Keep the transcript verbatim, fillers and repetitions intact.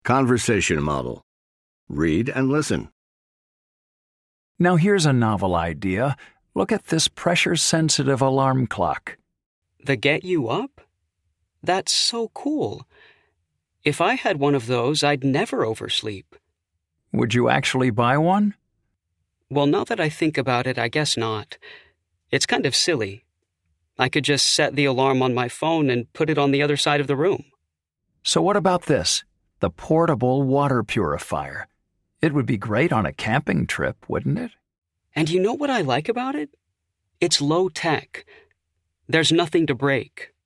Conversation model. Read and listen. Now here's a novel idea. Look at this pressure-sensitive alarm clock. The Get You Up? That's so cool. If I had one of those, I'd never oversleep. Would you actually buy one? Well, now that I think about it, I guess not. It's kind of silly. I could just set the alarm on my phone and put it on the other side of the room. So what about this? The portable water purifier. It would be great on a camping trip, wouldn't it? And you know what I like about it? It's low tech. There's nothing to break.